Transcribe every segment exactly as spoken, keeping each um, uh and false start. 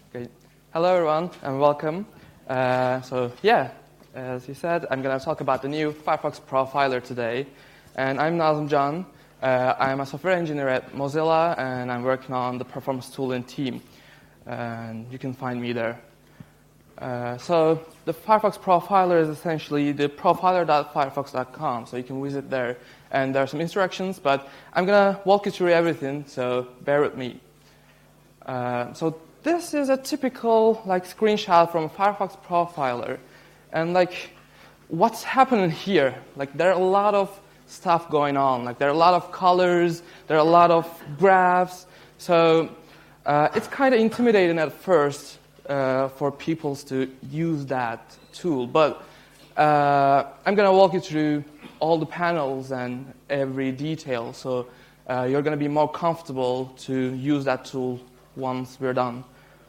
Okay. Hello, everyone, and welcome. Uh, so, yeah, as you said, I'm going to talk about the new Firefox Profiler today. And I'm Nazım Can. Uh, I'm a software engineer at Mozilla, and I'm working on the performance tooling team. And you can find me there. Uh, so, the Firefox Profiler is essentially the profiler dot firefox dot com, so you can visit there. And there are some instructions, but I'm going to walk you through everything, so bear with me. Uh, so this is a typical like screenshot from a Firefox Profiler, and like what's happening here? Like there are a lot of stuff going on. Like there are a lot of colors, there are a lot of graphs. So uh, it's kind of intimidating at first uh, for people to use that tool. But uh, I'm going to walk you through all the panels and every detail, so uh, you're going to be more comfortable to use that tool once we're done.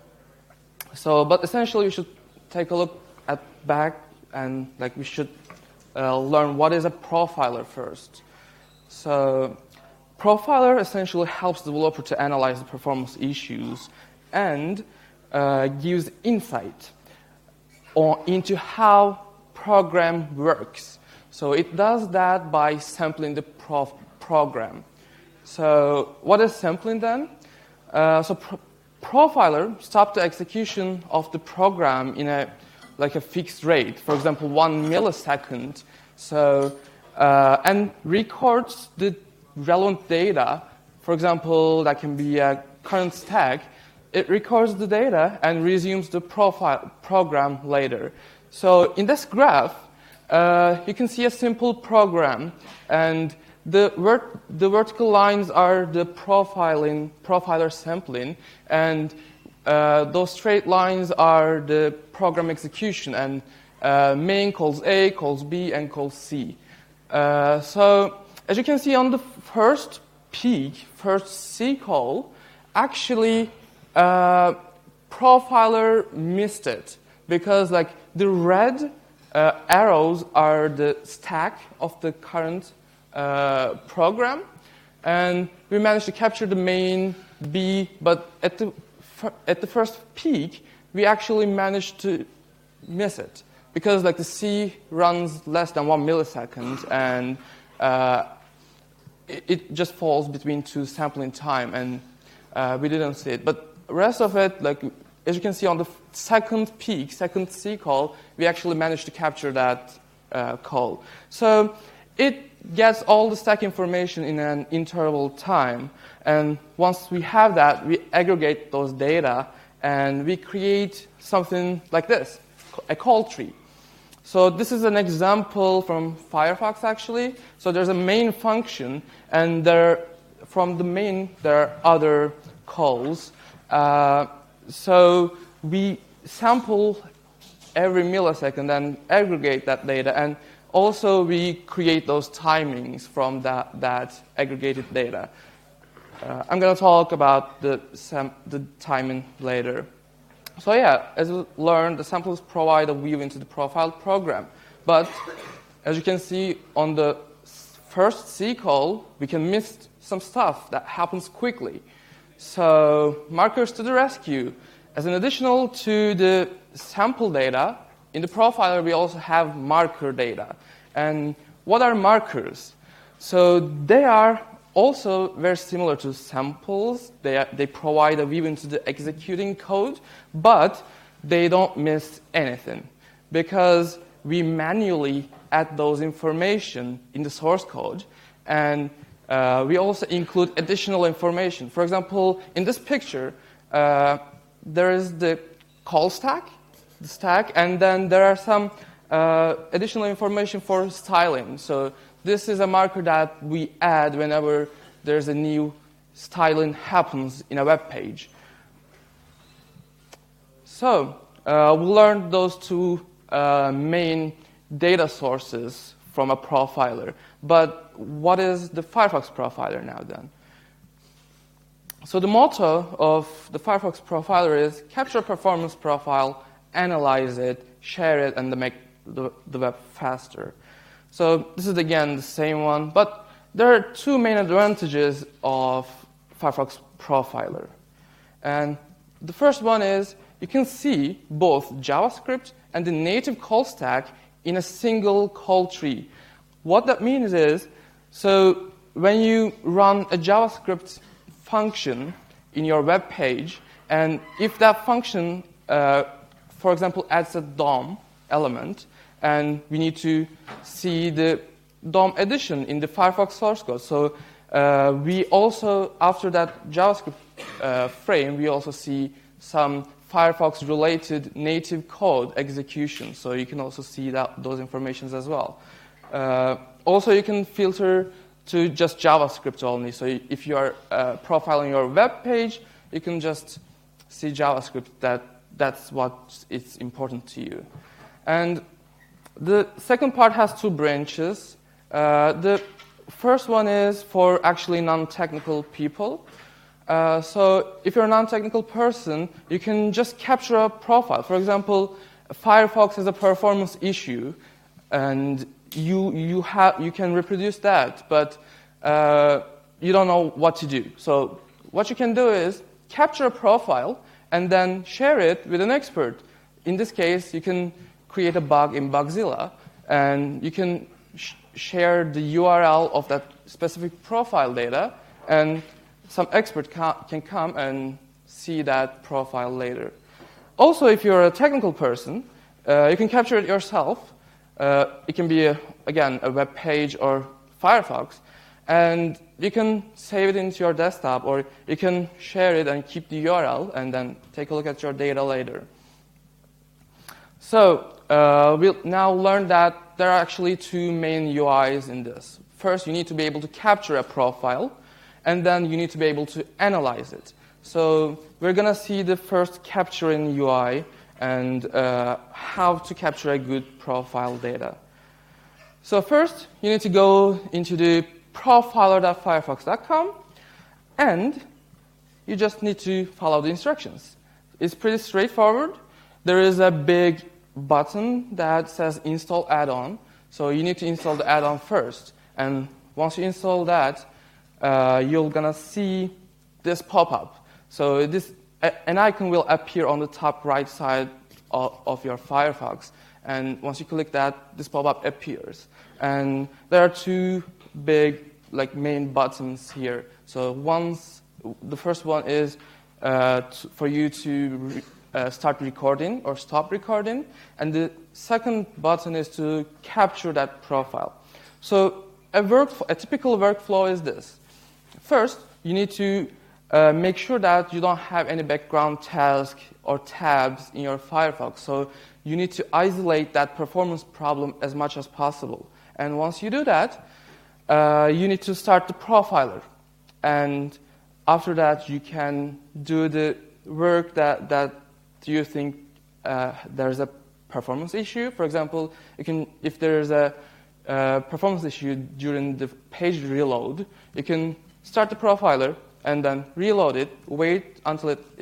So, but essentially, you should take a look at back and like we should uh, learn what is a profiler first. So, profiler essentially helps the developer to analyze the performance issues and uh, gives insight on, into how program works. So it does that by sampling the prof program. So what is sampling then? Uh, so pro profiler stops the execution of the program in a like a fixed rate, for example, one millisecond. So uh, and records the relevant data. For example, that can be a current stack. It records the data and resumes the profile program later. So in this graph, uh, you can see a simple program, and The, vert the vertical lines are the profiling, profiler sampling, and uh, those straight lines are the program execution, and uh, main calls A, calls B, and calls C. Uh, so as you can see on the first peak, first C call, actually uh, profiler missed it, because like the red uh, arrows are the stack of the current Uh, program, and we managed to capture the main B, but at the at the first peak, we actually managed to miss it because like the C runs less than one millisecond, and uh, it, it just falls between two sampling time, and uh, we didn't see it. But the rest of it, like as you can see on the second peak, second C call, we actually managed to capture that uh, call. So it gets all the stack information in an interval time, and once we have that, we aggregate those data, and we create something like this, a call tree. So this is an example from Firefox, actually. So there's a main function, and there, from the main, there are other calls. Uh, so we sample every millisecond and aggregate that data, and also, we create those timings from that, that aggregated data. Uh, I'm going to talk about the, sam the timing later. So yeah, as we learned, the samples provide a view into the profile program. But as you can see on the first C call, we can miss some stuff that happens quickly. So markers to the rescue. As an additional to the sample data, in the profiler, we also have marker data. And what are markers? So they are also very similar to samples. They, are, they provide a view into the executing code, but they don't miss anything because we manually add those information in the source code, and uh, we also include additional information. For example, in this picture, uh, there is the call stack, the stack, and then there are some uh, additional information for styling. So this is a marker that we add whenever there's a new styling happens in a web page. So uh, we learned those two uh, main data sources from a profiler. But what is the Firefox Profiler now then? So the motto of the Firefox Profiler is capture performance profile, analyze it, share it, and make the, the web faster. So this is, again, the same one. But there are two main advantages of Firefox Profiler. And the first one is you can see both JavaScript and the native call stack in a single call tree. What that means is, so when you run a JavaScript function in your web page, and if that function, uh, for example, adds a D O M element, and we need to see the D O M addition in the Firefox source code. So uh, we also, after that JavaScript uh, frame, we also see some Firefox-related native code execution. So you can also see that those informations as well. Uh, also, you can filter to just JavaScript only. So if you are uh, profiling your web page, you can just see JavaScript. That that's what is important to you. And the second part has two branches. Uh, the first one is for actually non-technical people. Uh, so if you're a non-technical person, you can just capture a profile. For example, Firefox has a performance issue, and you you have you can reproduce that, but uh, you don't know what to do. So what you can do is capture a profile and then share it with an expert. In this case, you can create a bug in Bugzilla, and you can sh share the U R L of that specific profile data, and some expert ca can come and see that profile later. Also, if you're a technical person, uh, you can capture it yourself. Uh, it can be, a, again, a web page or Firefox, and you can save it into your desktop, or you can share it and keep the U R L, and then take a look at your data later. So uh, we'll now learn that there are actually two main U Is in this. First, you need to be able to capture a profile, and then you need to be able to analyze it. So we're going to see the first capturing U I and uh, how to capture a good profile data. So first, you need to go into the profiler dot firefox dot com, and you just need to follow the instructions. It's pretty straightforward. There is a big button that says install add-on. So you need to install the add-on first. And once you install that, uh, you're going to see this pop-up. So this, an icon will appear on the top right side of, of your Firefox. And once you click that, this pop-up appears. And there are two big like main buttons here. So once, the first one is uh, to, for you to re, uh, start recording or stop recording. And the second button is to capture that profile. So a, work, a typical workflow is this. First, you need to uh, make sure that you don't have any background task or tabs in your Firefox. So you need to isolate that performance problem as much as possible. And once you do that, uh, you need to start the profiler. And after that, you can do the work that, that you think uh, there's a performance issue. For example, you can, if there's a uh, performance issue during the page reload, you can start the profiler and then reload it, wait until it